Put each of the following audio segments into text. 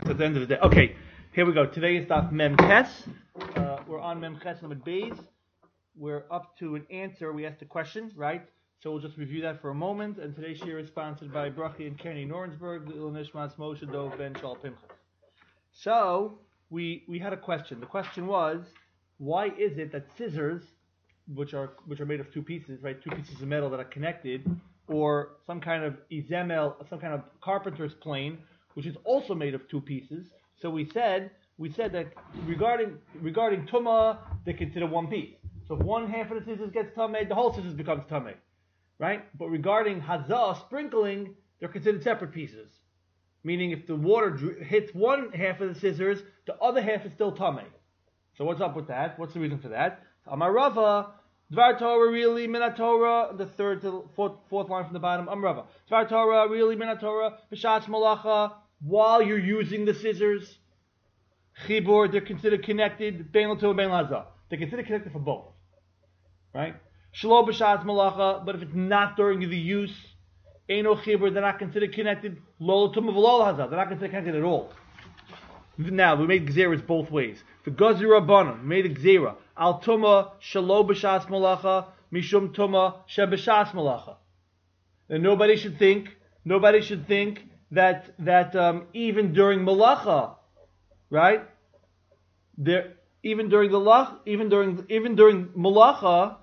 at the end of the day. Okay, here we go. Today is Daf Mem Ches. We're on Mem Ches Lamed Beis. We're up to an answer. We asked a question, right? So we'll just review that for a moment. And today's shir is sponsored by Brachi and Kearney Norensberg, the Nishmas Moshe Dov Ben Shal Pinchas. So we had a question. The question was, why is it that scissors, which are made of two pieces, right? Two pieces of metal that are connected, or some kind of izemel, some kind of carpenter's plane, which is also made of two pieces. So we said that regarding tumah, they consider one piece. So if one half of the scissors gets tameh, the whole scissors becomes tameh, right? But regarding hazah, sprinkling, they're considered separate pieces. Meaning if the water hits one half of the scissors, the other half is still tameh. So what's up with that? What's the reason for that? Amar Rava, Dvar Torah really Minat Torah, the third to fourth line from the bottom. Amar Rava, Dvar Torah really Minat Torah, B'shatz Malacha, while you're using the scissors, Chibur, they're considered connected, Bein L'Torah, Bein L'Hazah. They're considered connected for both, right? Shlo B'shatz Malacha, but if it's not during the use, Eino Chibur, they're not considered connected, Lo L'Tumah V'Lo L'Hazah, they're not considered connected at all. Now, we made gzeras both ways. The Gazir Rabbanan made a gzera. Al Tumah Shalo B'Shas Malacha Mishum Tumah She B'Shas Malacha. And nobody should think that even during Malacha, right? Even during Malacha,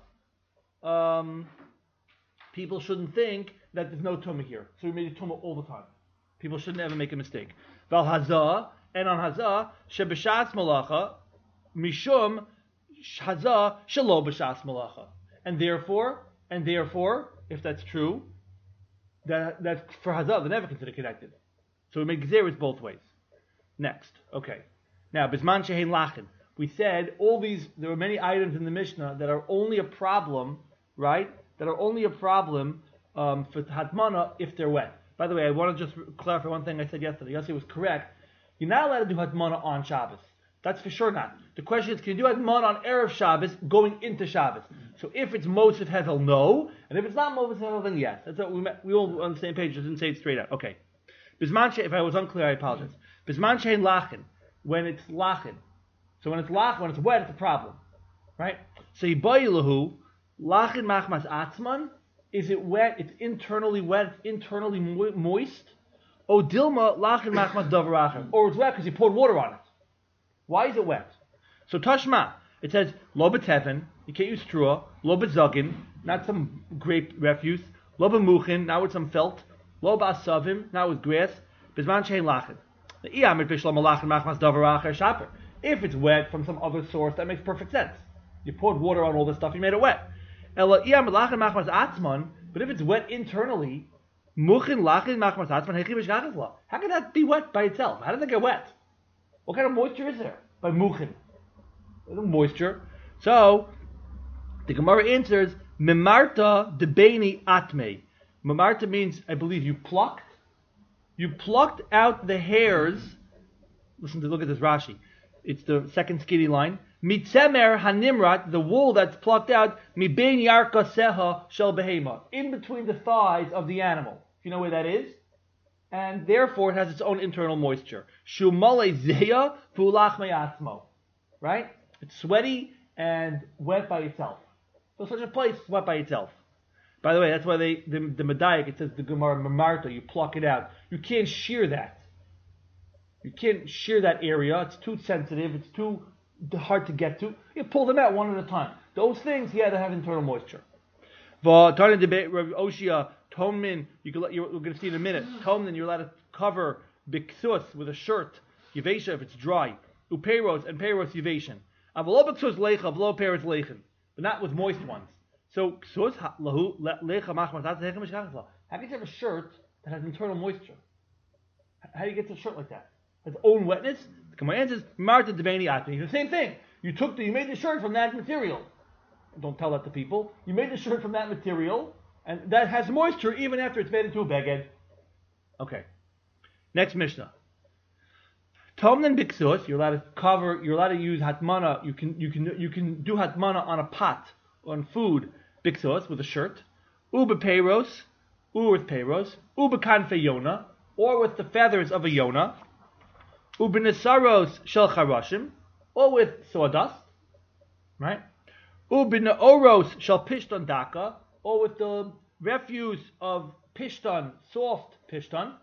people shouldn't think that there's no Tumah here. So we made a Tumah all the time. People shouldn't ever make a mistake. Val Hazah. And on Hazah, Shebeshas Malacha, Mishum Hazah Shelo B'Shas Malacha. And therefore, if that's true, that for Hazah they're never considered connected. So we make Gzeris both ways. Next, okay. Now, Bisman Shehein Lachin. We said there are many items in the Mishnah that are only a problem, right? That are only a problem for Hatmana if they're wet. By the way, I want to just clarify one thing I said yesterday. Yossi was correct. You're not allowed to do Hatmana on Shabbos. That's for sure not. The question is, can you do Hatmana on Erev Shabbos going into Shabbos? So if it's Mosif Hevel, no. And if it's not Mosif Hevel, then yes. That's what we all on the same page. Just didn't say it straight out. Okay. Bisman if I was unclear, I apologize. Bisman Shein Lachin. When it's Lachin. So when it's Lachin, when it's wet, it's a problem. Right? So Yibayilahu, Lachin Machmas Atzman. Is it wet? It's internally wet. It's internally moist. O Dilma Lachin Machmas Davarachim. Or it's wet because you poured water on it. Why is it wet? So Tashma, it says Lo B'Teven, you can't use straw. Lo B'Zagin, not some grape refuse. Lo B'Muchin, not with some felt. Lo B'Asavim, not with grass. Bisman Shein Lachin. If it's wet from some other source, that makes perfect sense. You poured water on all this stuff, you made it wet. But if it's wet internally, how can that be wet by itself? How does it get wet? What kind of moisture is there by muchin? There's no moisture. So the Gemara answers, Mimarta debeini atmei. Mimarta means, I believe, you plucked out the hairs. Look at this Rashi. It's the second skinny line. Mitzemer hanimrat, the wool that's plucked out, mibein yarka seha shel behema, in between the thighs of the animal. You know where that is? And therefore it has its own internal moisture. Shumale zeya fulach me'atzmo. Right? It's sweaty and wet by itself. So such a place is wet by itself. By the way, that's why the Medayik, it says the Gemara Mamarta, you pluck it out. You can't shear that. You can't shear that area. It's too sensitive. It's too hard to get to. You pull them out one at a time. Those things, you had to have internal moisture. V'tarna debate Rav Oshia Tomnin. We're going to see in a minute. Tomnin, you're allowed to cover biksus with a shirt. Yevesha if it's dry. Upeiros and peiros yeveshin. Avalo biksus lecha, avalo peiros lechen, but not with moist ones. So ksus lahu lecha machmas. How can you have a shirt that has internal moisture? How do you get to a shirt like that? Its own wetness. The Gemara answers, Marta Debeni Atmi. The same thing. You made the shirt from that material. Don't tell that to people. You made the shirt from that material, and that has moisture even after it's made into a beged. Okay. Next Mishnah. Tomnen biksus. You're allowed to use hatmana. You can do hatmana on a pot, on food. Biksus with a shirt. Uba peiros, with peiros. Uba kanfe yona, or with the feathers of a yona. U'b'nesaros shel charashim, or with sawdust, right? U'b'neoros shel pishton daka, or with the refuse of pishton, soft pishton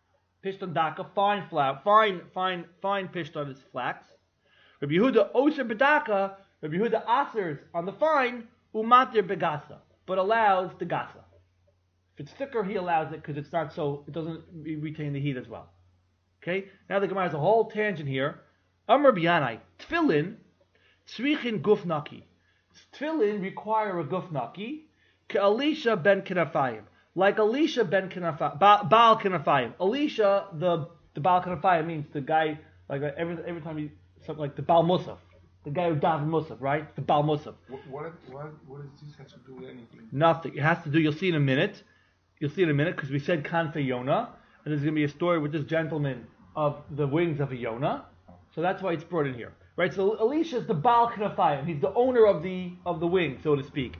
daka, fine flour, fine pishton is flax. Rabbi Yehuda oser bedaka, Rabbi Yehuda asers on the fine, umatir begasa, but allows the gasa. If it's thicker, he allows it because it's not so, it doesn't retain the heat as well. Okay, now the Gemara has a whole tangent here. Amar Biyanai, tefillin, tzrichin guf naki. Tefillin require a guf naki, ke Elisha ben Kenafayim. Like Elisha ben Kenafayim, Baal Kenafayim. Elisha, the Baal Kenafayim means the guy, like every time he, something like the Baal Musaf. The guy who davened Musaf, right? The Baal Musaf. What does this have to do with anything? Nothing. It has to do, you'll see in a minute, because we said Kanfe Yonah, and there's going to be a story with this gentleman of the wings of a Yonah. So that's why it's brought in here. Right? So Elisha is the Baal Kenafayim. He's the owner of the wing, so to speak.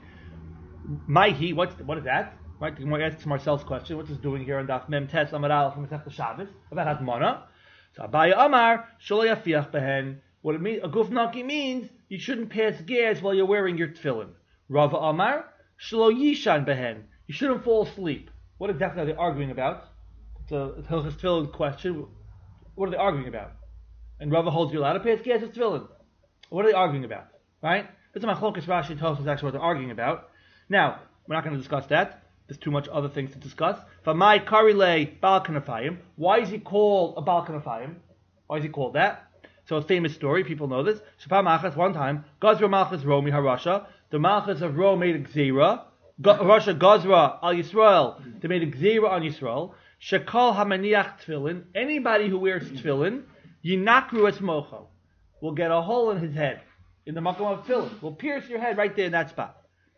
Maihi, what is that? Right? You might ask Marcel's question. What's this doing here on Daf Mem Tes Amar Aleph from Masechta Shabbos about Hadmana? So Abaya Amar Shelo Yafiach Behen. What it means, a guf naki means you shouldn't pass gas while you're wearing your tefillin. Rava Amar Shelo Yishan Behen. You shouldn't fall asleep. What exactly are they arguing about? It's a Hilchos Tefillin question. What are they arguing about? And Rava holds you allowed to pass gas with tefillin. What are they arguing about? Right? This is Machlokas Rashi and Tosfos is actually what they're arguing about. Now, we're not going to discuss that. There's too much other things to discuss. Famai Karile Baal Kenafayim. Why is he called a Baal Kenafayim? Why is he called that? So a famous story, people know this. Shapar Malchus, one time, Gazra Malchus Romi Harasha. The Malchus of Rome made a Gzeira. Rasha Gazra al Yisrael. They made a Gzeira on Yisrael. Shekal Hamaniach Tefillin. Anybody who wears Tefillin, Yinakru es Mocho, will get a hole in his head. In the Makom of Tefillin. Will pierce your head right there in that spot.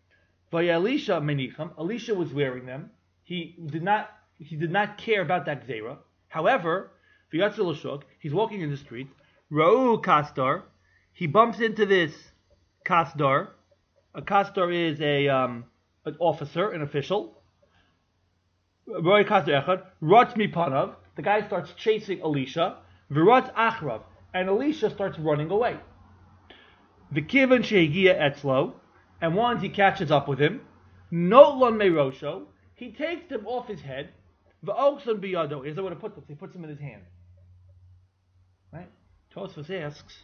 Elisha Menicham, Elisha was wearing them. He did not care about that Gzeira. However, V'yatzil Shuk, he's walking in the street. Ra'u Kastar, he bumps into this Kastar. A Kastar is an officer, an official. Roy Kastar Echad, Rotz Mipanav, the guy starts chasing Elisha. V'rotz Achrav, and Elisha starts running away. V'kivan Shehigia Etzlo, and once he catches up with him, Notlon Meirosho, he takes him off his head. V'oxon biyado, here's what he puts him. He puts him in his hand. Right? Tosfos asks,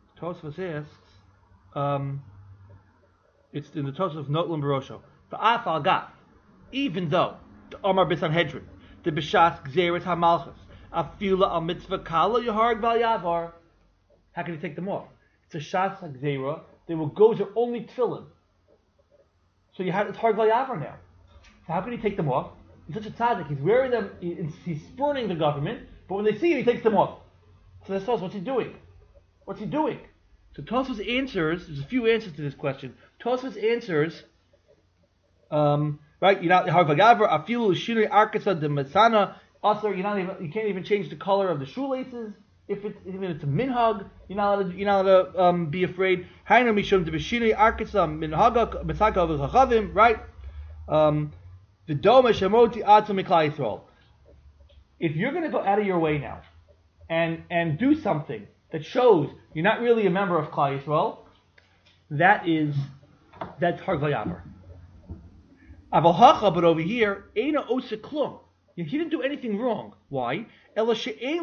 it's in the Tosfos of Notlon Meirosho. V'af al gaf, even though the Omar B'Sanhedrin, the B'shas Gzeres HaMalchus, Afila al Mitzvah Kala Yaharg Val Yavar, how can he take them off? It's a Shas HaGzeira. They will go to only tefillin. So it's hard Vayavar now. So how can he take them off? He's such a tzaddik. He's wearing them. He's spurning the government. But when they see him, he takes them off. So that's Tosfos. What's he doing? So Tosfos answers. There's a few answers to this question. Tosfos answers. Right? You're not hard Vayavar. Afilu shinui arkasa de masana. Also, you can't even change the color of the shoelaces. Even if it's a minhag, you're not allowed to be afraid. Hainu mishum de b'shinui arkasam minhaga b'tzaka v'chachavim, right? The doma shemoti atzum miklal Yisrael. If you're going to go out of your way now and do something that shows you're not really a member of Klal Yisrael, that's Har Vayavar. Aval hacha, but over here, eina osek klum. He didn't do anything wrong. Why? All he did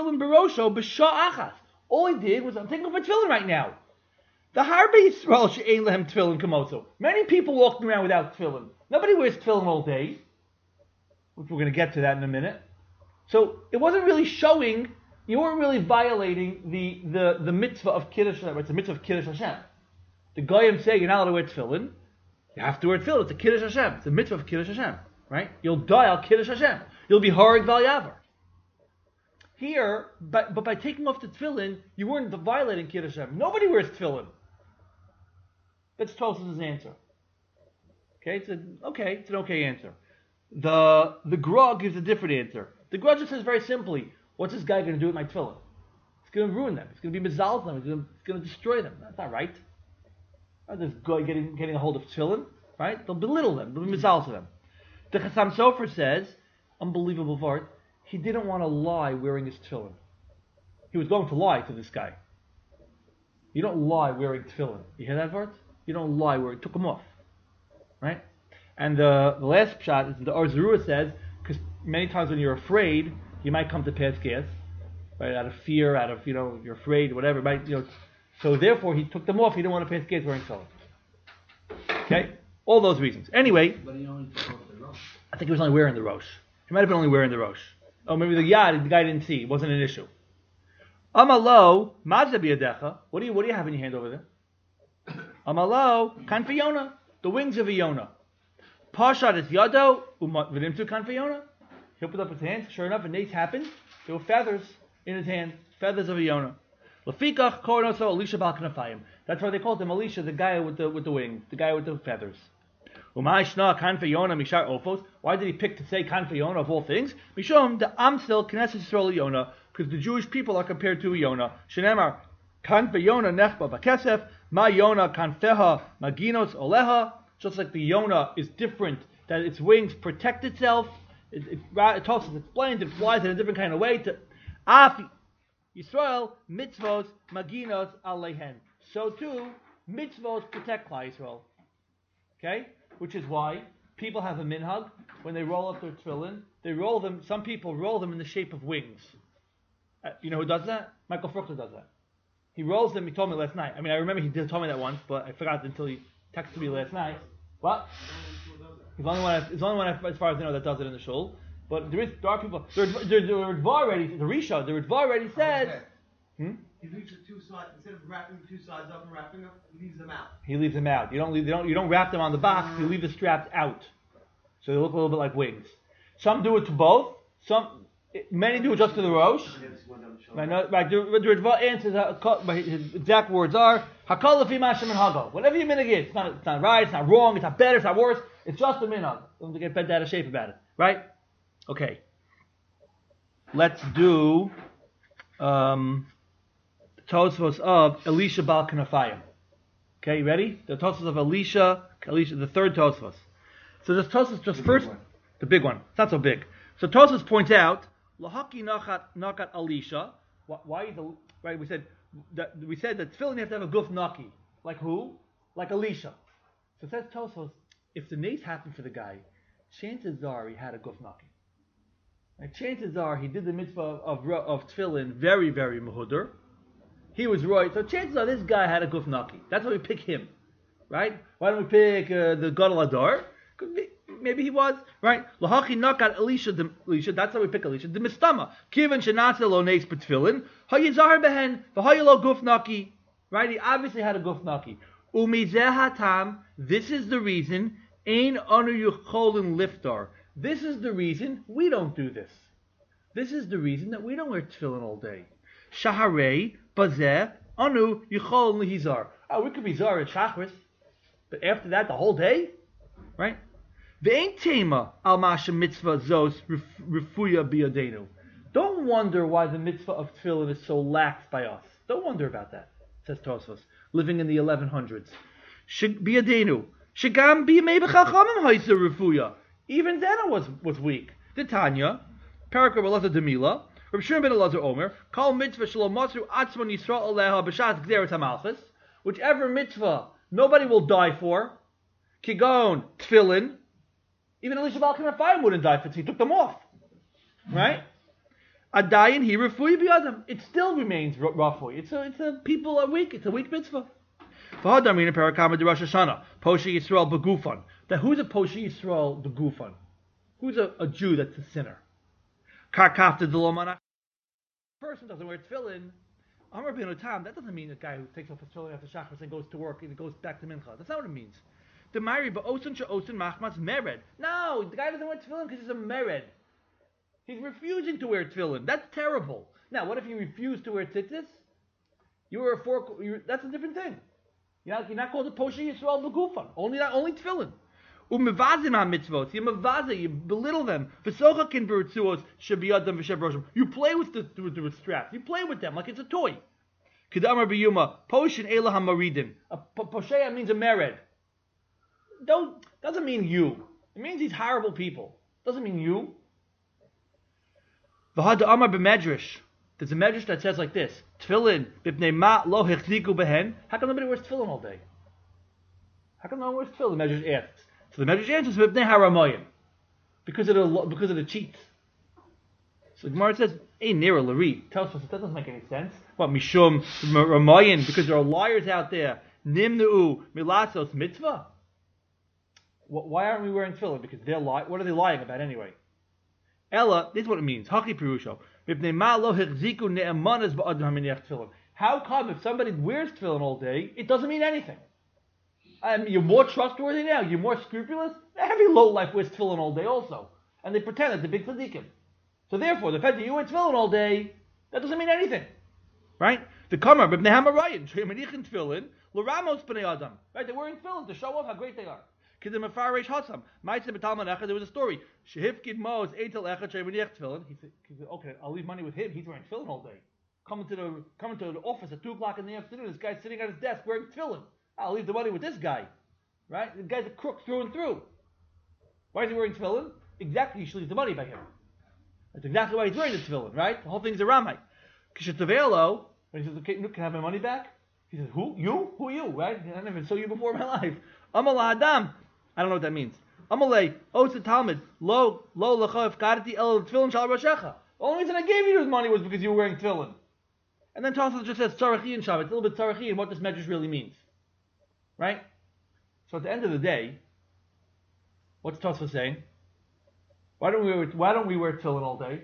was, I'm taking off my tefillin right now. The Harbe Yisrael she'ein lehem tefillin kamoso. Many people walking around without tefillin. Nobody wears tefillin all day. Which we're going to get to that in a minute. So it wasn't really showing, you weren't really violating the mitzvah of Kiddush Hashem. It's a mitzvah of Kiddush Hashem. The Goyim say you're not allowed to wear tefillin. You have to wear tefillin. It's a Kiddush Hashem. It's a mitzvah of Kiddush Hashem. Right? You'll die al Kiddush Hashem. You'll be Hareg Val Yavar. Here, but by taking off the tefillin, you weren't violating Kiddush Hashem. Nobody wears tefillin. That's Tosfos' answer. Okay, it's an okay answer. The Gra gives a different answer. The Gra just says very simply, what's this guy going to do with my tefillin? It's going to ruin them. It's going to be mizal them. It's going to destroy them. That's not right. This guy getting a hold of tefillin, right? They'll belittle them. They'll be mizal to them. The Chassam Sofer says, unbelievable part, he didn't want to lie wearing his tefillin. he was going to lie to this guy. You don't lie wearing tefillin. You hear that word? You don't lie wearing. Took them off, right? And the last pshat is the Or Zarua says, because many times when you're afraid, you might come to pass gas, right? Out of fear, out of you're afraid, whatever. Right? So therefore he took them off. He didn't want to pass gas wearing tefillin. Okay, all those reasons. Anyway, But he only took off the rosh. I think he was only wearing the rosh. He might have been only wearing the rosh. Oh, maybe the guy didn't see. It wasn't an issue. Amalo, mazeh biyadecha. What do you have in your hand over there? Amalo, kanfi Yona, the wings of a Yona. Pashat is yado, v'dimtu kanfi Yona. He opened up his hands. Sure enough, a nace happened. There were feathers in his hand, feathers of a Yona. Lefikach koronoso Elisha bal kanafayim. That's why they called him Elisha, the guy with the wings, the guy with the feathers. Umay kanfi Yona mishar ofos. Why did he pick to say kanfi Yona of all things? Mishom the amsel knesset Yisrael Yona, because the Jewish people are compared to a Yona. Shenemar kanfi Yona nechba bakesef ma Yona kanfeha maginos oleha. Just like the Yona is different, that its wings protect itself. It talks, it explains, it flies in a different kind of way. To Af Yisrael mitzvos maginos alehen. So too, mitzvos protect Klal Yisrael. Okay, which is why people have a minhag when they roll up their tefillin. They roll them. Some people roll them in the shape of wings. You know who does that? Michael Fruchter does that. He rolls them. He told me last night. I mean, I remember he did tell me that once, but I forgot until he texted me last night. What? He's the only one, as far as I know, that does it in the shul. But there are people. The Ritva already, the Risha, the Ritva already says. He leaves the two sides instead of wrapping the two sides up and wrapping up. He leaves them out. He leaves them out. You don't wrap them on the box. You leave the straps out, so they look a little bit like wings. Some do it to both. Many do it just to the rosh. Right? The Ritva answers. His exact words are Hakol lefi ma shemin hago. Whatever your minhag is, it's not right. It's not wrong. It's not better. It's not worse. It's just a minhag. Don't get bent out of shape about it. Right? Okay. Let's do Tosfos of Elisha Bal Kanafayim. Okay, you ready? The Tosfos of Elisha, the third Tosfos. So this Tosfos just first, the big one. It's not so big. So Tosfos points out Lahaki nakat Elisha. Why is the right? We said that tefillin you have to have a guf naki. Like who? Like Elisha. So it says Tosfos, if the nace happened for the guy, chances are he had a guf naki. And chances are he did the mitzvah of tefillin very, very muhuder. He was right. So chances are this guy had a guf naki. That's why we pick him, right? Why don't we pick the Gadol Adar? Maybe he was, right? Lahachi nakat Elisha. That's how we pick Elisha. The mistama kiven shenatze lo neis betfillin hayizar behen v'hayilo guf naki. Right? He obviously had a guf naki. Umizeh hatam. This is the reason. Ein anu yucholin liftar. This is the reason we don't do this. This is the reason that we don't wear tefillin all day. Shaharei bazeh anu yucholin lihizar. Oh, we could be zar at shachris, but after that, the whole day, right? Ve'ein tema al masha mitzvah zos refuya biyadenu. Don't wonder why the mitzvah of tefillin is so lax by us. Don't wonder about that, says Tosfos, living in the 1100s. Biyadenu. Shagam biyamei b'chachamim haisa refuya. Even then it was weak. The Tanya, Parak of Elazar Demila, Reb Shimon ben Elazar Omer, Kol mitzvah shalom matzu atzmon Yisrael aleha b'shat gzeres hamalchus. Whichever mitzvah nobody will die for, kigon tefillin. Even Elisha Bal Kanafayim wouldn't die for it. He took them off, right? Adayin he refui biyadam. It still remains rafui. It's a people are weak. It's a weak mitzvah. V'hadamina parakama de Rosh Hashanah. Poshe Yisrael begufan. That who's a Poshe Yisrael begufan? Who's a Jew that's a sinner? Karkafta delomana. Person doesn't wear tefillin. Amar bin Otam. That doesn't mean a guy who takes off his tefillin after shachris and goes to work and goes back to mincha. That's not what it means. The Mari ba'osin she'osin machmas mered. No, the guy doesn't wear tefillin because he's a mered. He's refusing to wear tefillin. That's terrible. Now, what if you refuse to wear tzitzis? That's a different thing. You're not called a Poshe Yisrael begufan. Only tefillin. Umevazim ha-mitzvot. You belittle them. V'socha kin b'ritzuos shebiyadam v'sheb roshim. You play with the straps. You play with them like it's a toy. Kedamar b'yuma. Poshin elah ha-maridim. A Posheya means a mered. Doesn't mean you. It means these horrible people. Doesn't mean you. V'had amar b'medrash. There's a medrash that says like this: Tefillin b'pnei ma lo hechziku behen. How come nobody wears tefillin all day? How come no one wears tefillin? The medrash asks. So the medrash answers b'pnei haramoyim, because of the cheats. So the Gemara says, "Hey, nira lari." Tells us that doesn't make any sense. What mishum ramoyin? Because there are liars out there. Nimnu milatzos mitzvah. Why aren't we wearing tefillin? Because they're lying. What are they lying about anyway? Ella, this is what it means. Haki pirusho. How come if somebody wears tefillin all day, it doesn't mean anything? You're more trustworthy now. You're more scrupulous. Every low life wears tefillin all day also, and they pretend that they're big tzaddikim. So therefore, the fact that you wear tefillin all day, that doesn't mean anything, right? The Kamar b'bnei Hamarayin she'manichin tefillin l'ramos b'nei adam. Right? They're wearing tefillin to show off how great they are. There was a story. Shehifkid Mo's Eitel Echad She'manich Tefillin. He said, "Okay, I'll leave money with him. He's wearing tefillin all day. Coming to the office at 2:00 in the afternoon. This guy's sitting at his desk wearing tefillin. I'll leave the money with this guy, right? The guy's a crook through and through. Why is he wearing tefillin? Exactly, you should leave the money by him. That's exactly why he's wearing the tefillin, right? The whole thing's a ramai. Kishetavelo, when he says, "Okay, can I have my money back?" He says, "Who? You? Who are you? Right? I never saw you before in my life." Amal Adam. I don't know what that means. Amalei, Osa Talmud, lo lecha ifkarti el tefillin shal rashecha. The only reason I gave you this money was because you were wearing tefillin. And then Tosfos just says tzarachi and Shabbat. It's a little bit tzarachi and what this medrash really means, right? So at the end of the day, what's Tosfos saying? Why don't we wear tefillin all day?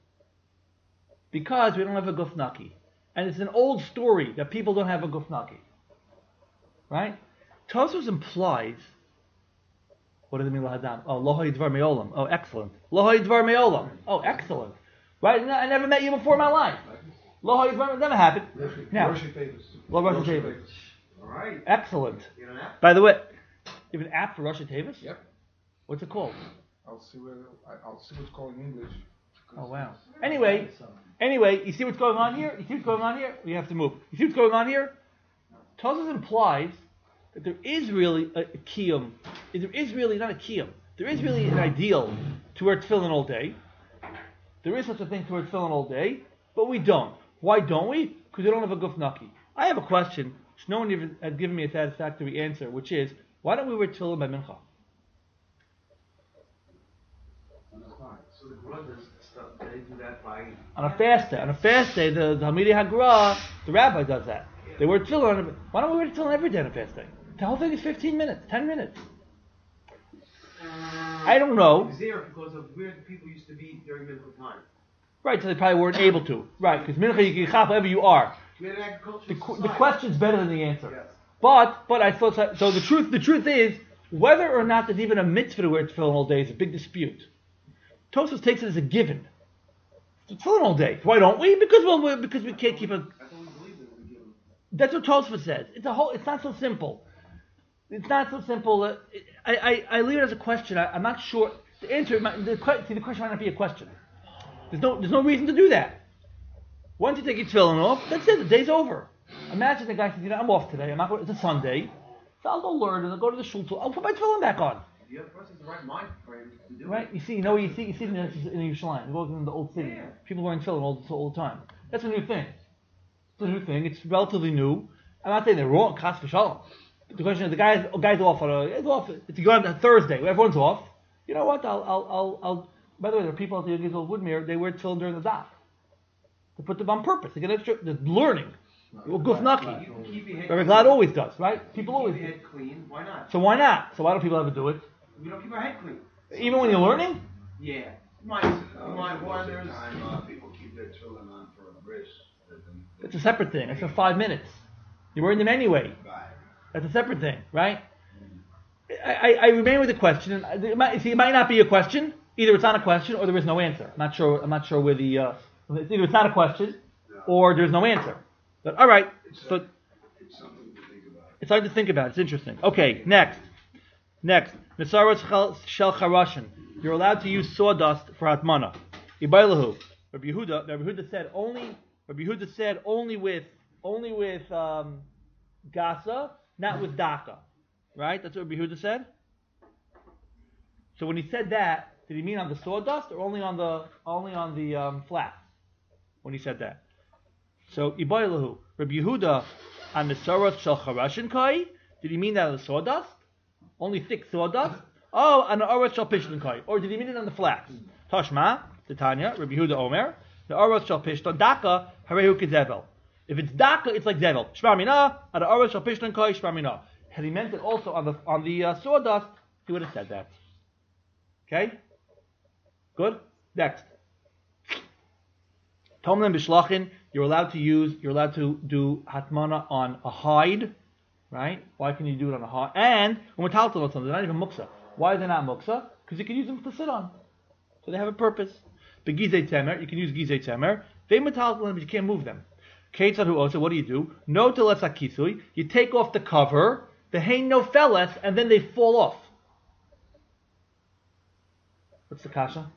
Because we don't have a gufnaki, and it's an old story that people don't have a gufnaki, right? Tosfos implies. What does it mean, lahadam? Oh, lohoy dvar me'olam. Oh, excellent. Lohoy dvar me'olam. Oh, excellent. Right? I never met you before in my life. Lohoy dvar never happened. Now, Rosh Hashanah. All right. Excellent. You know that? By the way, you have an app for Rosh Hashanah? Yep. What's it called? I'll see what's called in English. Oh wow. Anyway, you see what's going on here? We have to move. You see what's going on here? Tosfos implies that there is really a kiyum. There is really not a kiyum. There is really an ideal to wear tefillin all day. There is such a thing to wear tefillin all day, but we don't. Why don't we? Because we don't have a gufnaki. I have a question which no one even has given me a satisfactory answer, which is, why don't we wear tefillin by mincha? So the brothers stuff, they do that by On a fast day, the Talmidei Hagra, the rabbi does that. They wear tefillin. Why don't we wear tefillin every day on a fast day? The whole thing is 15 minutes, 10 minutes. I don't know. It's there because of where the people used to be during medieval time. Right, so they probably weren't able to. Right, because mincha you can chop wherever you are. We had an agricultural The question's better than the answer. Yes. But I thought so. The truth is whether or not there's even a mitzvah to wear tefillin all day is a big dispute. Tosfos takes it as a given. It's tefillin all day. Why don't we? Because we can't keep a. I thought we believed it was given. That's what Tosfos says. It's not so simple. It's not so simple. I leave it as a question. I'm not sure. The answer. The question might not be a question. There's no reason to do that. Once you take your tefillin off, that's it. The day's over. Imagine the guy says, I'm off today. I'm not going. It's a Sunday, so I'll go learn and I'll go to the shul. I'll put my tefillin back on. The other person's the right mind frame to do Right? it. You see in Yerushalayim. You go in the old city. Yeah. People wearing tefillin all the time. That's a new thing. It's a new thing. It's relatively new. I'm not saying they're wrong. Chas v'shalom. The question is, the guy's off on if you go on a Thursday, everyone's off. You know what? I'll. By the way, there are people out there in Woodmere. They wear tefillin during the daf. They put them on purpose. They get extra. They're learning. Gufnaki. You can keep your head Rabbi Glad always does, right? People keep always your do. head clean. Why not? So why not? So why don't people ever do it? We don't keep our head clean. Even when you're learning? Yeah. Why there's People keep their tefillin on for a bris. It's a separate thing. It's for 5 minutes. You're wearing them anyway. That's a separate thing, right? I remain with the question. It might not be a question. Either it's not a question or there is no answer. I'm not sure where the. It's either it's not a question or there's no answer. But all right. So It's something to think about. it's something to think about. It's interesting. Okay, next. Nesaros shel charashin. You're allowed to use sawdust for hatmana. Ibailahu. Rabbi Yehuda said only with gasa, not with daka. Right? That's what Rabbi Yehuda said. So when he said that, did he mean on the sawdust or only on the flat? when he said that. So Ibaylahu, Rabbi Yehuda, and the Saras Shal Charashin Kai. Did he mean that on the sawdust? Only thick sawdust? Oh, and the Aras Shal Pishtan Kai. Or did he mean it on the flax? Tashma, the Tanya, Rabbi Yehuda Omer, the Aras Shal Pishtan Daka, Harehu Kezevel. If it's Daka, it's like Zevel. Shmar Mina, and the Aras Shal Pishtan Kai, Shmar Mina. Had he meant it also on the sawdust, he would have said that. Okay? Good? Next. Tomlin Bishlachin, you're allowed to do Hatmana on a hide, right? Why can you do it on a hide? And Umataltal, they're not even Muksa. Why are they not Muksa? Because you can use them to sit on. So they have a purpose. But Gizei Temer, you can use Gizei Temer. They Metaltal, but you can't move them. Ketzad Hu also, what do? No Teles Akisui, you take off the cover, the Hein no Feles, and then they fall off. What's the kasha?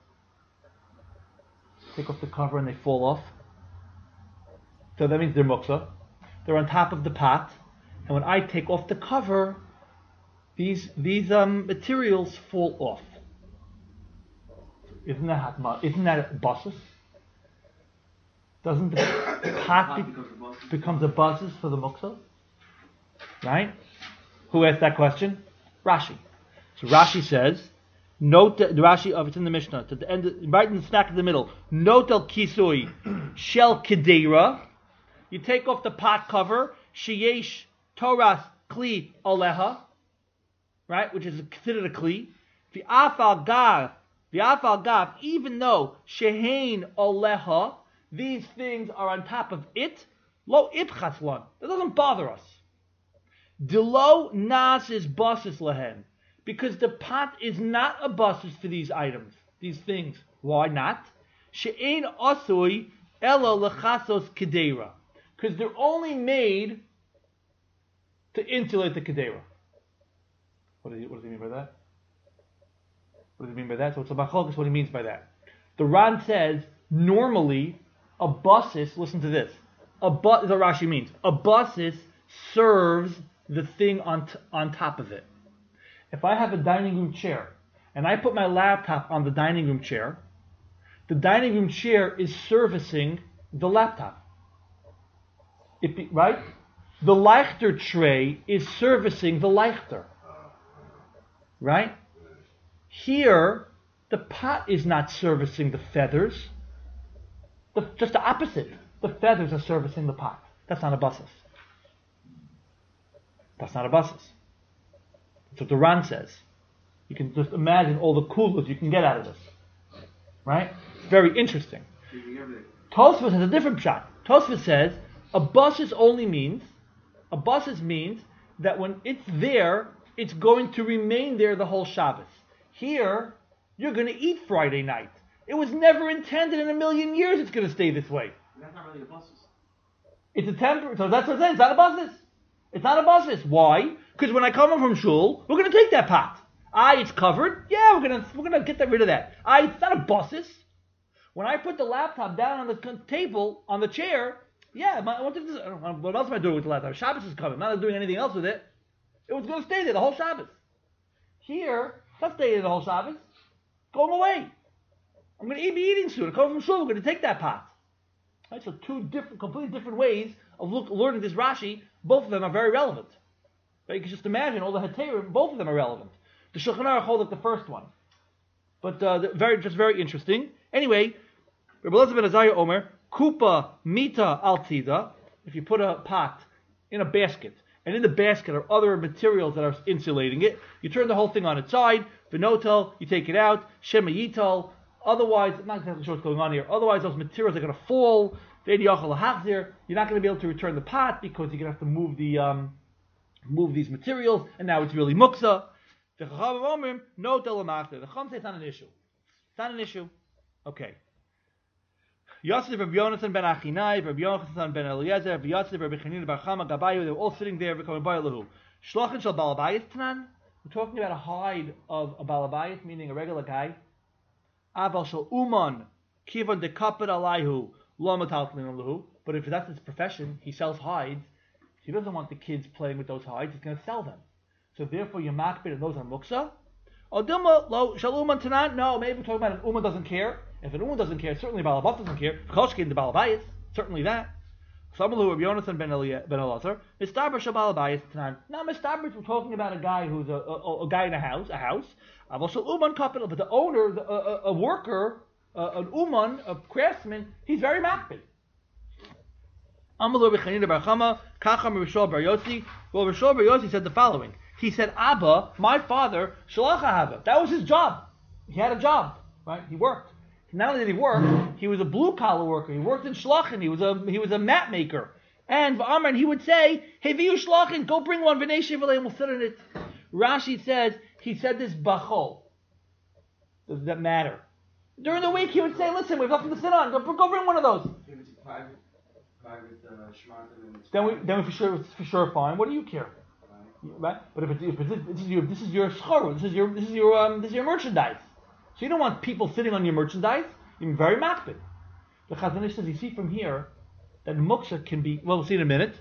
Take off the cover and they fall off. So that means they're muksa. They're on top of the pot, and when I take off the cover, these materials fall off. Isn't that basis? Doesn't the pot becomes a basis for the muksa? Right? Who asked that question? Rashi. So Rashi says, note the Rashi of it's in the Mishnah to the end, right in the snack in the middle. Note el kisui shel kedera. You take off the pot cover. Sheyesh toras kli oleha, right, which is considered a kli. The afal gav, even though shehein oleha, these things are on top of it. Lo ibchaslan. That doesn't bother us. Delo nas is basis lahen. Because the pot is not a basis for these items, these things. Why not? She'ein asui ela lechasos kedera. Because they're only made to insulate the kedera. What does he mean by that? What does he mean by that? So it's a machlokes what he means by that. The Ran says, normally, a basis, listen to this, the Rashi means, a basis serves the thing on top of it. If I have a dining room chair and I put my laptop on the dining room chair is servicing the laptop. Right? The Leichter tray is servicing the Leichter. Right? Here, the pot is not servicing the feathers. Just the opposite. The feathers are servicing the pot. That's not a basis. That's not a basis. That's what the Ran says. You can just imagine all the coolers you can get out of this. Right? It's very interesting. Tosfos has a different shot. Tosfos says a basis means that when it's there, it's going to remain there the whole Shabbos. Here, you're going to eat Friday night. It was never intended in a million years it's going to stay this way. That's not really a basis. It's a temporary, so that's what I'm saying, it's not a basis. It's not a basis. Why? Because when I come home from shul, we're going to take that pot. It's covered. Yeah, we're gonna get rid of that. It's not a basis. When I put the laptop down on the table, on the chair, yeah, what else am I doing with the laptop? Shabbos is coming. I'm not doing anything else with it. It was going to stay there the whole Shabbos. Here, it's not staying there the whole Shabbos. Going away. I'm going to be eating soon. I come from shul, we're going to take that pot. Right, so completely different ways of learning this Rashi. Both of them are very relevant. Right, you can just imagine all the Heterim, both of them are relevant. The Shulchan Aruch holds up the first one. But very interesting. Anyway, Rabbi Elazar ben Azariah Omer, Kupa Mita Altida, if you put a pot in a basket, and in the basket are other materials that are insulating it, you turn the whole thing on its side, Venotel, you take it out, Shema Yital, otherwise, I'm not exactly sure what's going on here, otherwise those materials are going to fall, you're not going to be able to return the pot because you're going to have to move these materials, and now it's really muksa. The Chacham no telamachta. The Chacham says it's not an issue. It's not an issue. Okay. Yosef, Rabbi Yonasan ben Achinai, Rabbi Yonasan ben Eliezer, Rabbi Yosef, Rabbi Chanina bar Chama, Gabayu, they were all sitting there becoming Bayalahu. Shlachin shal balabayis tanan. We're talking about a hide of a balabayis, meaning a regular guy. Aval shal uman kivon dekapet alayhu lo mataltlin lahu. But if that's his profession, he sells hides. He doesn't want the kids playing with those hides. He's going to sell them. So therefore, your makbid and those are muksa. Or dilma lo shal uman tanan. No, maybe we're talking about an uman doesn't care. If an uman doesn't care, certainly Balabat doesn't care. Choshkin the Balabayis, certainly that. Samalu Rabbi Yonasan ben Elazar, Mistaber Shabalabayis tonight. Now Mistaber, we're talking about a guy who's a guy in a house. Avosal uman kapital, but the owner, a worker, an uman, a craftsman, he's very makbid. Amalu Rabbi Chanina bar Chama, Kacham Rishol bar Yossi. Well, Rishol bar Yossi said the following. He said, Abba, my father, Shalach Ahava. That was his job. He had a job, right? He worked. Not only did he work, he was a blue collar worker. He worked in Shlachin. He was a mat maker. And V'amar, he would say, "Hey, Viu Shlachin, go bring one v'nei shevalei, and we'll sit in it." Rashi says he said this bachol. Does that matter? During the week, he would say, "Listen, we have nothing to sit on. Go bring one of those." If it's a private shmata, then it's Then we for sure fine. What do you care? Right? But if this is your schor, this is your merchandise. So you don't want people sitting on your merchandise. You're very makbid. The Chazon Ish says, you see from here that muksha can be. Well, we'll see in a minute.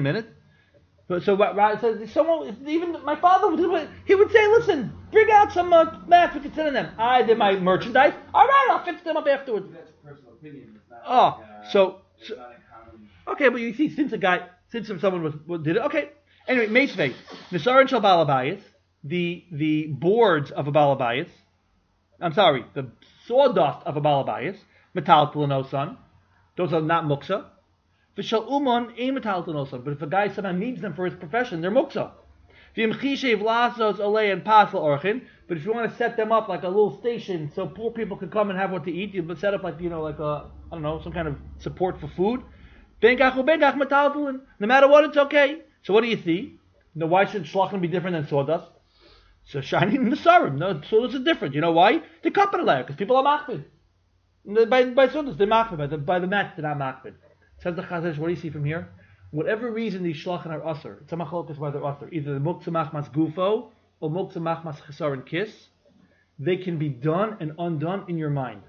But so someone, even my father he would say, "Listen, bring out some mats. We can sit in them. I did my merchandise. All right, I'll fix them up afterwards." that's a personal opinion. It's not it's not a common. Okay, but you see, since someone did it, okay. Anyway, Meisvei, Nisar and Shal Balabayas, the boards of a Balabayas. I'm sorry, the sawdust of a Balabayas, metal telenosan, those are not muksa. V'shal uman a metal telenosan, but if a guy somehow needs them for his profession, they're muksa. V'im chishev lasos olei and pasel orchin, but if you want to set them up like a little station so poor people can come and have what to eat, you set up like some kind of support for food. Bengach metal telen, no matter what, it's okay. So what do you see? Now, why should shlachin be different than sawdust? So shining in the sarim. No, sawdust is different. You know why? They cut it because people are makbid. By sawdust, they're makbid. By the mats, they're not makbid. Says the Chazon Ish, what do you see from here? Whatever reason these shlachin are usher, it's a machlokes why they're usher. Either the muktzah machmas gufo or muktzah machmas chesar and kiss. They can be done and undone in your mind.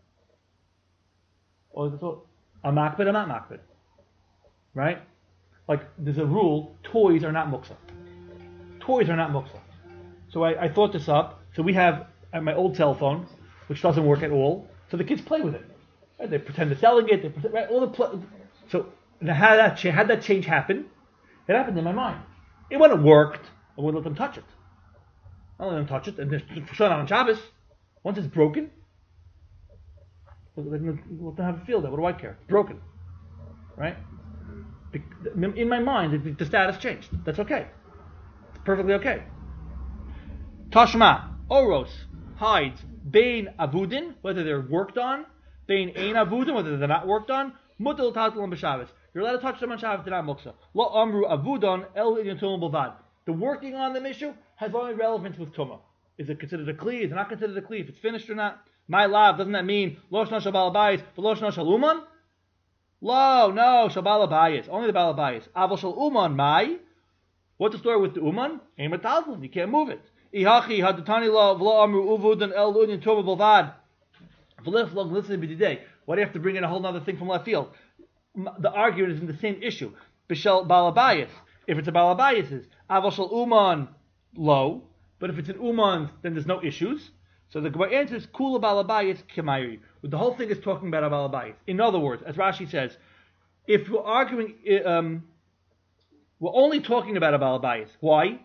Or is it so? I'm makbid, I'm not makbid. Right? Like, there's a rule, toys are not muktzah. Toys are not muktzah. So I thought this up. So we have my old cell phone, which doesn't work at all. So the kids play with it. Right? They pretend they're selling it. They pretend, right? So how that change happen? It happened in my mind. When it worked, I wouldn't let them touch it. I wouldn't let them touch it. And for sure not on Shabbos. Once it's broken, let them have a feel that. What do I care? It's broken. Right? In my mind, the status changed. That's okay. It's perfectly okay. Tashma, oros, hides, bein avudin, whether they're worked on, bein ein avudin, whether they're not worked on, mutal tatalam b'Shabbos. You're allowed to touch them on Shabbos, they're not muksa. Lo amru avudon el inyan tumah b'vad. The working on them issue has only relevance with tumah. Is it considered a kli? Is it not considered a kli? If it's finished or not? My love, doesn't that mean lo shna shal balabayis, but lo shna shal uman? No, shal balabayis, only the balabayis. Avol shal uman, mai. What's the story with the uman? Ein metalton, you can't move it. Ihachi hadatani lo v'lo amru uvudan el unyan tumah b'vad. Listen to today. Why do you have to bring in a whole other thing from left field? The argument is in the same issue. B'shel balabayis. If it's a balabayis, avol shal uman lo. But if it's an uman, then there's no issues. So the Gemara answers, kula balabayis kemayri. The whole thing is talking about a balabayis. In other words, as Rashi says, if we're arguing, we're only talking about a balabayis. Why?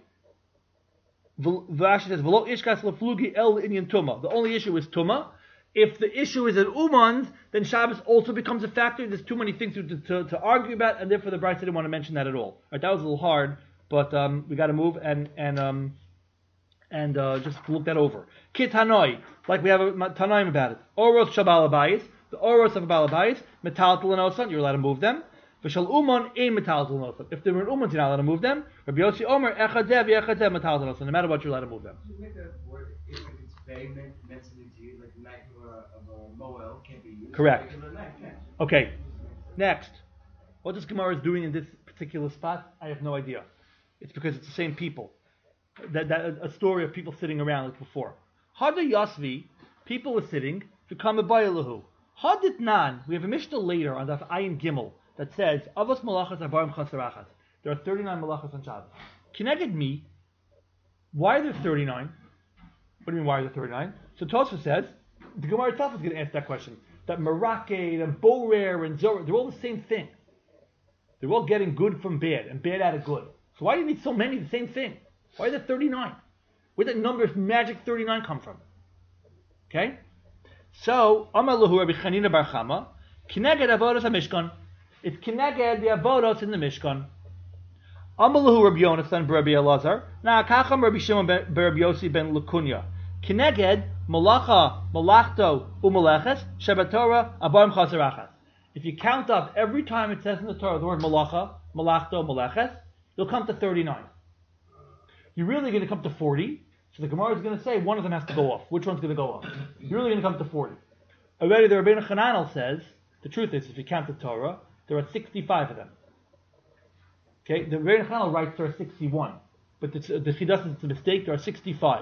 Rashi says, v'lo ishkas leflugi el inyan tumah. The only issue is tumah. If the issue is an umans, then Shabbos also becomes a factor. There's too many things to argue about, and therefore the Bride didn't want to mention that at all. Right, that was a little hard, but we got to move and just look that over. Kit Hanoi, like we have a Tanaim about it. Oros Shabalabayis, the Oros of a Balabayis, Metal Telenosan, you're allowed to move them. V'shal Uman, a Metal Telenosan. If they were an Uman, you're not allowed to move them. Rabbi Yossi Omer, Echadev, Yechadev, Metal Telenosan. No matter what, you're allowed to move them. You make that word, if it's vague, mentally to you, like the knife of a Moel can't be used. Correct. Knife, yeah. Okay, next. What this Gemara is doing in this particular spot, I have no idea. It's because it's the same people. That a story of people sitting around like before. Hada Yasvi, people were sitting to come Abayalahu. Hadit Nan, we have a Mishnah later on Daf Ayin Gimel that says Avos Malachas Avarim Chasarachas. There are 39 Malachas on Shabbos. Kineged me, why are there 39? What do you mean why are there 39? So Tosfos says the Gemara itself is going to answer that question. That Meraked and Borer and Zorah, they're all the same thing. They're all getting good from bad and bad out of good. So why do you need so many of the same thing? Why is it 39? Where did that number of magic 39 come from? Okay? So, Amar Lahu Rabbi Chanina Bar Chama, Kineged Avodos HaMishkan. It's Kineged the Avodos in the Mishkan. Amar Lahu Rabbi Yonasan Rabbi Elazar. Now, Kacham Rabbi Shimon Rabbi Yossi ben Lukunya. Kineged Malacha, Malachto, Umaleches, Shebatorah, Abarim Chasarachas. If you count up every time it says in the Torah the word Malacha, Malachto, Maleches, you'll come to 39. You're really going to come to 40. So the Gemara is going to say one of them has to go off. Which one's going to go off? You're really going to come to 40. Already the Rabbeinu Hananel says, the truth is, if you count the Torah, there are 65 of them. Okay, the Rabbeinu Hananel writes there are 61. But the Chidas is a mistake, there are 65.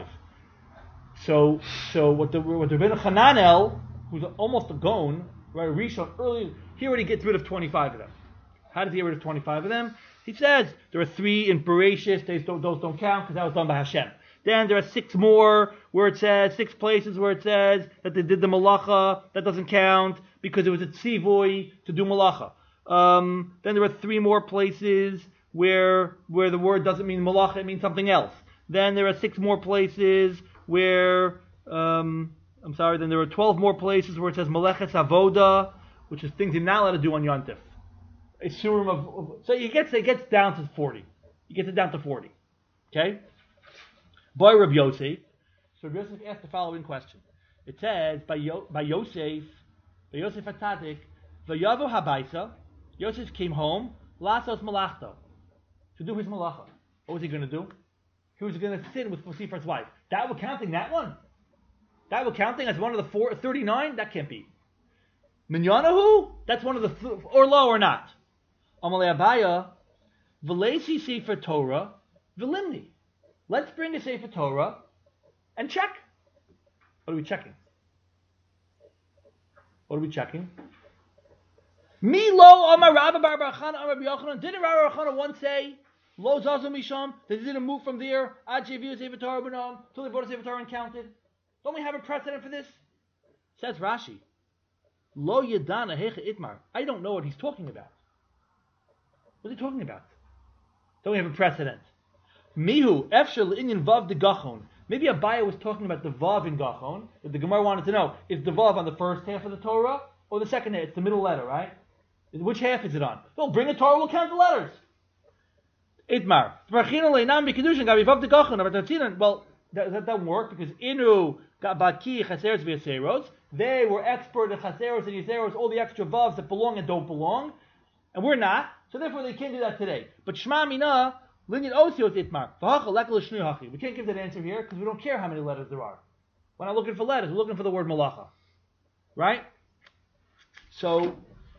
So what the Rabbeinu Hananel, who's almost a Gon, right, Rishon, early, he already gets rid of 25 of them. How does he get rid of 25 of them? He says there are 3 in Bereshis, those don't count because that was done by Hashem. Then there are 6 more where it says, 6 places where it says that they did the malacha. That doesn't count because it was a tzivui to do malacha. Then there are 3 more places where the word doesn't mean malacha, it means something else. Then there are 6 more places where, then there are 12 more places where it says maleches avoda, which is things you're not allowed to do on Yontif. A surim of, so it gets down to 40. He gets it down to 40. Okay? By Rabbi Yosef. So Rabbi Yosef asked the following question. It says by Yosef HaTzadik, V'yavo habaisa, Yosef came home, lasos malachto, to do his malacha. What was he going to do? He was going to sin with Potiphar's wife. That was counting that one? That was counting as one of the 39? That can't be. Minyanahu? That's one of the, or low or not. Amalei Abaya, V'leisi Sefer Torah, V'limni. Let's bring a Sefer Torah and check. What are we checking? What are we checking? Mi lo Amar Rabba Bar Chana Amar Rabbi Yochanan. Didn't Rabbi Chana once say, Lo Zazu Misham, they didn't move from there, Ad Sheviu Sefer Torah B'nam, until they brought a Sefer Torah and counted? Don't we have a precedent for this? Says Rashi, Lo Yedana Hecha Itmar. I don't know what he's talking about. What is he talking about? Don't we have a precedent? Mihu, Efshel Inyan Vav de Gachon. Maybe Abaya was talking about the Vav in Gachon. If the Gemara wanted to know, is the Vav on the first half of the Torah or the second half? It's the middle letter, right? Which half is it on? Well, bring a Torah, we'll count the letters. Itmar. Well, that doesn't work because Inu Baki Chaseros V'Yaseros. They were expert at Chaseros and Yaseros, all the extra Vavs that belong and don't belong. And we're not. So therefore they can't do that today. But Shema Mina, Linyan Osios Itmar. We can't give that answer here because we don't care how many letters there are. We're not looking for letters, we're looking for the word malacha. Right? So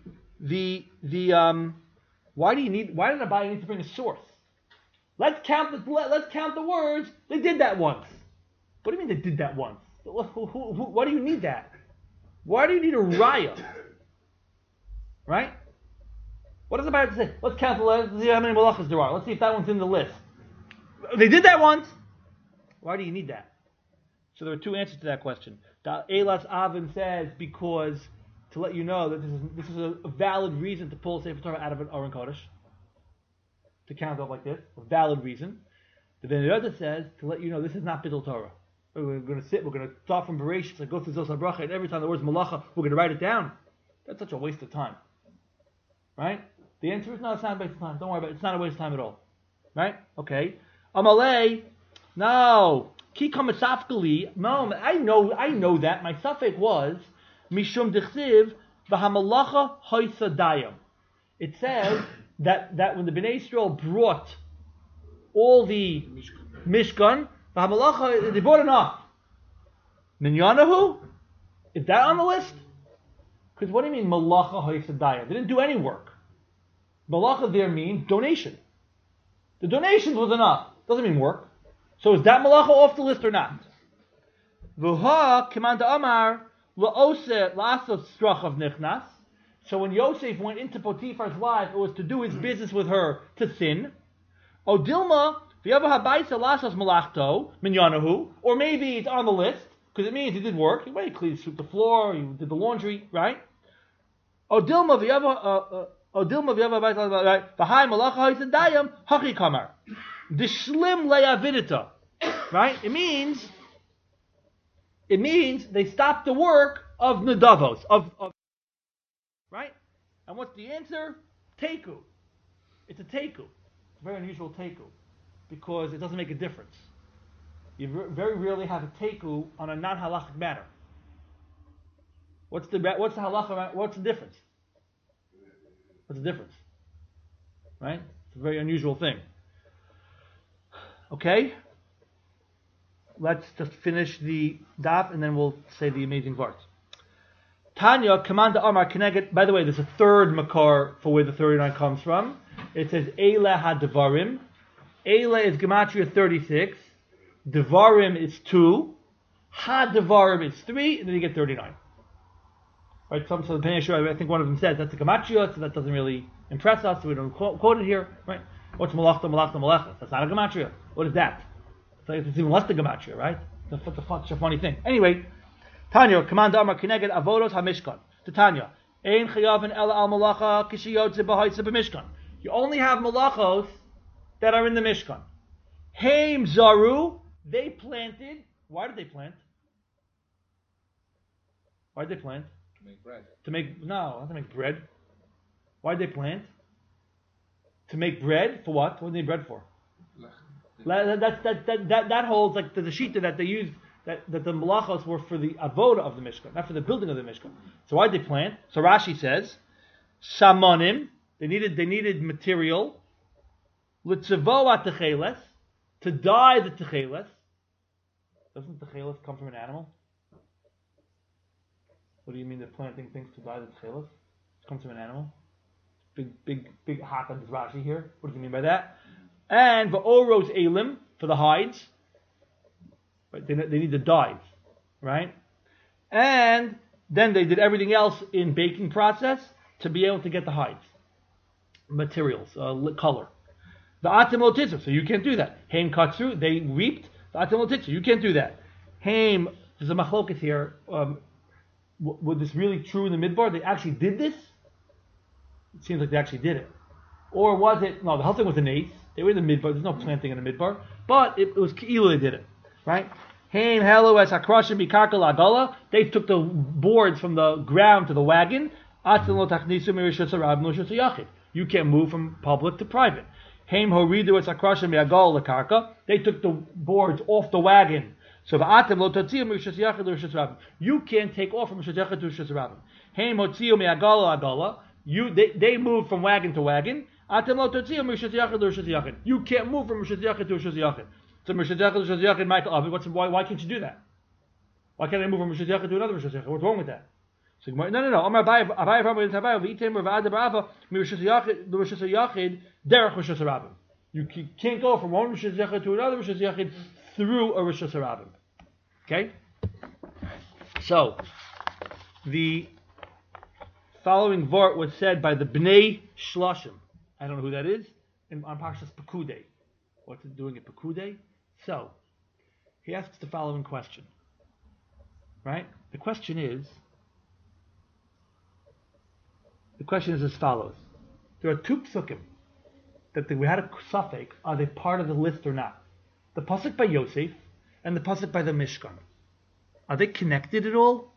why did Abaye need to bring a source? Let's count the words. They did that once. What do you mean they did that once? Why do you need that? Why do you need a raya? Right? What does Abaye have to say? Let's count the letters, let's see how many malachas there are. Let's see if that one's in the list. They did that once. Why do you need that? So there are 2 answers to that question. Elas Avin says because to let you know that this is a valid reason to pull Sefer Torah out of an Aron Kodesh. To count up like this, a valid reason. The Ben Yehuda says to let you know this is not Bidul Torah. We're going to start from Bereshit, go through Zos HaBracha, and every time the word's Malacha, we're going to write it down. That's such a waste of time. Right? The answer is no, it's not a waste of time. Don't worry about it. It's not a waste of time at all. Right? Okay. Amalei, no. Ki kamasafkali, no, I know that. My suffix was Mishum Dechsiv V'hamalacha Hoisadayim. It says that when the Bnei Yisrael brought all the Mishkan, they brought enough. Minyanahu? Is that on the list? Because what do you mean Malacha Hoisadayim? They didn't do any work. Malacha there means donation. The donations was enough. Doesn't mean work. So is that Malacha off the list or not? V'ha Kimanda Amar La'ose La'asot Strachav Nichnas. So when Yosef went into Potiphar's wife, it was to do his business with her to sin. Odilma V'yava Habaisa La'asot Malachto Minyanahu. Or maybe it's on the list Because it means he did work. He cleaned, swept the floor, he did the laundry, right? Odilma v'yava right? V'hai malacha ha'itadayim haki kamar. Dishlim le'avidita. Right? It means they stopped the work of Nadavos, of right? And what's the answer? Teku. It's a teku. It's a very unusual teku because it doesn't make a difference. You very rarely have a teku on a non-halachic matter. What's the halacha? What's the difference? What's the difference? Right? It's a very unusual thing. Okay? Let's just finish the daf and then we'll say the amazing parts. Tanya, Commander Amar Keneged. By the way, there's a third makar for where the 39 comes from. It says Eila HaDevarim. Eila is Gematria 36. Devarim is 2. HaDevarim is 3. And then you get 39. Right? So the Penei Shur, I think one of them says that's a Gematria, so that doesn't really impress us, so we don't quote it here. Right? What's Malachta, Malachta, Malachas? That's not a Gematria. What is that? It's even less than Gematria, right? What the fuck's a funny thing? Anyway, Tanya, Commander Amar Keneged Avodos HaMishkan. To Tanya, Ein Chayavin Ela Al Malacha Kishiyotze B'Haitze B'Mishkan. You only have malachos that are in the Mishkan. Haim Zaru, they planted. Why did they plant? Why did they plant? To make bread. Not to make bread. Why did they plant? To make bread for what? What do they need bread for? That holds like the shita that they used that the malachos were for the avoda of the Mishkan, not for the building of the Mishkan. So why did they plant? So Rashi says, Shamonim, they needed material, L'tzevoa techeles, to dye the techeles. Doesn't techeles come from an animal? What do you mean they're planting things to dye the techeles? It comes from an animal? Big hak on this Rashi here. What does he mean by that? And va'oros elim, for the hides. Right? They need the dyes, right? And then they did everything else in baking process to be able to get the hides. Materials, color. The atim lo titzu, so you can't do that. Haim katsu, they reaped. The atim lo titzu, you can't do that. Haim, there's a machlokas here. Was this really true in the midbar? They actually did this? It seems like they actually did it. Or was it, no, the whole thing was an ace. They were in the midbar, there's no planting in the midbar. But it was Ke'ilu they did it. Right? Haim, hello, as hakrashim bikakal agala. They took the boards from the ground to the wagon. Atim lo tachnisu mirishus harab nushus yachid. You can't move from public to private. Haim horidu es hakrashim biagala lakarka. They took the boards off the wagon. So va'atim lo totziu mirishus yachid l'rishus rabim. You can't take off from rishus yachid to rishus rabim. Haim hotziu miagala agala. They moved from wagon to wagon. Atim lo totziu mirishus yachid l'rishus yachid. You can't move from rishus yachid to rishus yachid. So rishus yachid l'rishus yachid Michael Ovid. Why can't you do that? Why can't I move from rishus yachid to another rishus yachid? What's wrong with that? So no. Amar Abaye v'item v'ada barava mirishus yachid l'rishus yachid derech rishus rabim. You can't go from one rishus yachid to another rishus yachid through a rishus rabim. Okay. So the following vort was said by the Bnei Shloshim. I don't know who that is. On Parshas Pekudei. What's it doing at Pekudei? So he asks the following question. Right? The question is as follows. There are two psukim that we had a suffix. Are they part of the list or not? The pasuk by Yosef and the pasuk by the Mishkan. Are they connected at all?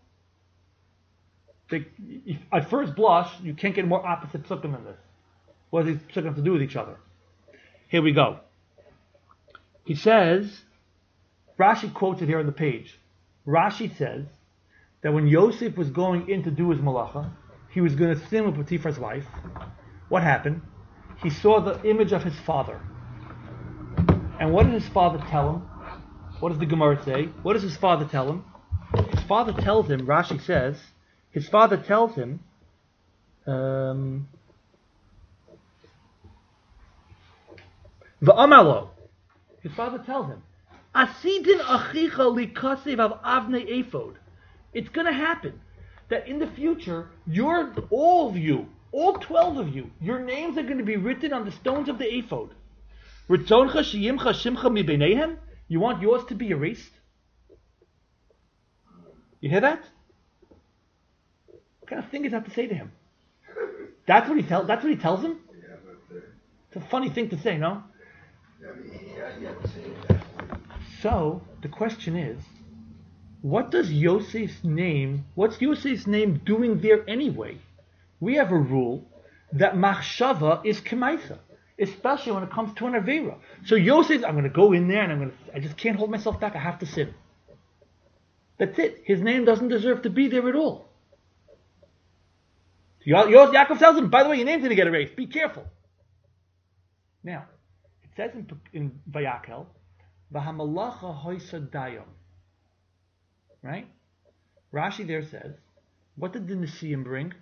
At first blush, you can't get more opposite psukim than this. What does these psukim have to do with each other? Here we go. He says, Rashi quotes it here on the page. Rashi says that when Yosef was going in to do his malacha, he was going to sin with Potiphar's wife. What happened? He saw the image of his father. And what did his father tell him? What does the Gemara say? What does his father tell him? His father tells him, Rashi says, his father tells him, V'amalo. His father tells him, Asidin achicha likasev av avnei ephod. It's going to happen that in the future, all of you, all 12 of you, your names are going to be written on the stones of the ephod. Ritzoncha sheyimcha shimcha mi beinehem? You want yours to be erased? You hear that? What kind of thing is that to say to him? That's what he tells him? Yeah, but It's a funny thing to say, no? yeah, say that. So, the question is, what's Yosef's name doing there anyway? We have a rule that machshava is kemaisa, especially when it comes to an avera. So Yosef, I'm going to go in there and I just can't hold myself back. I have to sin. That's it. His name doesn't deserve to be there at all. Yaakov tells him, by the way, your name's going to get erased. Be careful. Now, it says in Vayakel, V'hamalacha hoisa dayom. Right? Rashi there says, what did the Nesiim bring?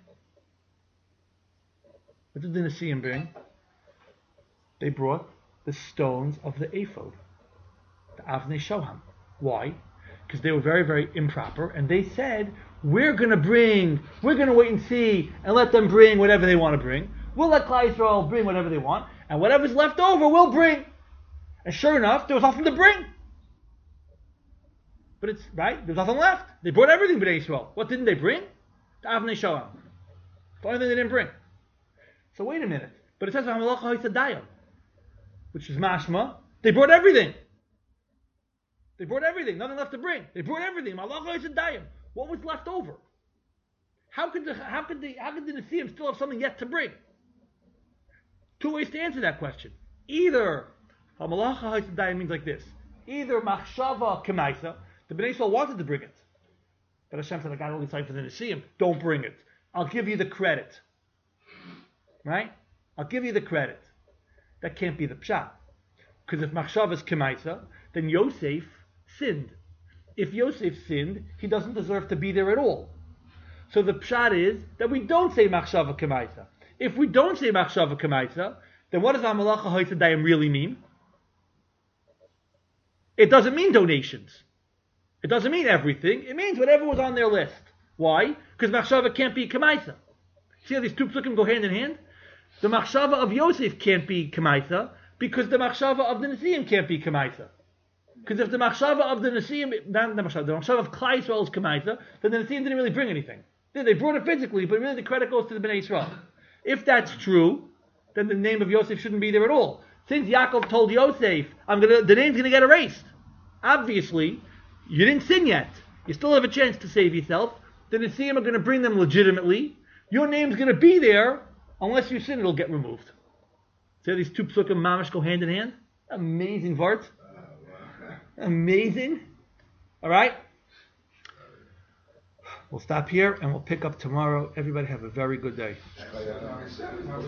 What did the Nesiim bring? They brought the stones of the ephod, the Avnei Shoham. Why? Because they were very, very improper, and they said, we're going to wait and see, and let them bring whatever they want to bring. We'll let Klal Yisrael bring whatever they want, and whatever's left over, we'll bring. And sure enough, there was nothing to bring. But it's, right, there's nothing left. They brought everything but Israel. What didn't they bring? The Avnei Shoham. The only thing they didn't bring. So wait a minute. But it says, which is mashma. They brought everything. They brought everything. Nothing left to bring. They brought everything. What was left over? How could the Nesiim still have something yet to bring? Two ways to answer that question. Either Hamalacha Ha'Yisrael means like this. Either Machshava Kemaisa, the Bnei Yisrael wanted to bring it, but Hashem said, I got all these time for the Nesiim. Don't bring it. I'll give you the credit. Right? I'll give you the credit. That can't be the pshat. Because if Machshava is Kemaisa, then Yosef sinned. If Yosef sinned, he doesn't deserve to be there at all. So the pshat is that we don't say Machshava Kemaisa. If we don't say Machshava Kemaisa, then what does Hamalacha Ha'Yisrael really mean? It doesn't mean donations. It doesn't mean everything. It means whatever was on their list. Why? Because Machshava can't be Kemaisa. See how these two psukim go hand in hand? The Machshava of Yosef can't be Kemaisa because the Machshava of the Nesiim can't be Kemaisa. Because if the Machshava of the Nesiim, not the Machshava of Klal Yisrael is Kemaisa, then the Nesiim didn't really bring anything. They brought it physically, but really the credit goes to the Bnei Yisrael. If that's true, then the name of Yosef shouldn't be there at all. Since Yaakov told Yosef, the name's going to get erased. Obviously, you didn't sin yet. You still have a chance to save yourself. The Nesiim are going to bring them legitimately. Your name's going to be there. Unless you sin, it'll get removed. See how these two psukim mamash go hand in hand? Amazing vart. Amazing. All right? We'll stop here and we'll pick up tomorrow. Everybody have a very good day.